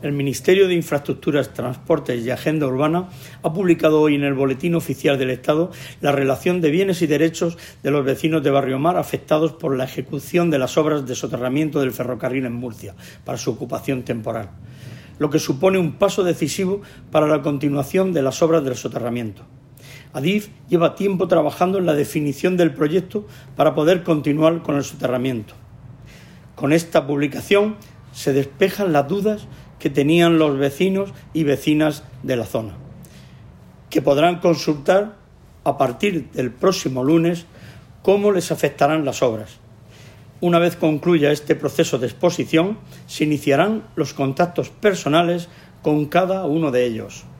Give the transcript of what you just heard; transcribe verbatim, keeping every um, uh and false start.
El Ministerio de Infraestructuras, Transportes y Agenda Urbana ha publicado hoy en el Boletín Oficial del Estado la relación de bienes y derechos de los vecinos de Barrio Mar afectados por la ejecución de las obras de soterramiento del ferrocarril en Murcia para su ocupación temporal, lo que supone un paso decisivo para la continuación de las obras del soterramiento. Adif lleva tiempo trabajando en la definición del proyecto para poder continuar con el soterramiento. Con esta publicación se despejan las dudas que tenían los vecinos y vecinas de la zona, que podrán consultar a partir del próximo lunes cómo les afectarán las obras. Una vez concluya este proceso de exposición, se iniciarán los contactos personales con cada uno de ellos.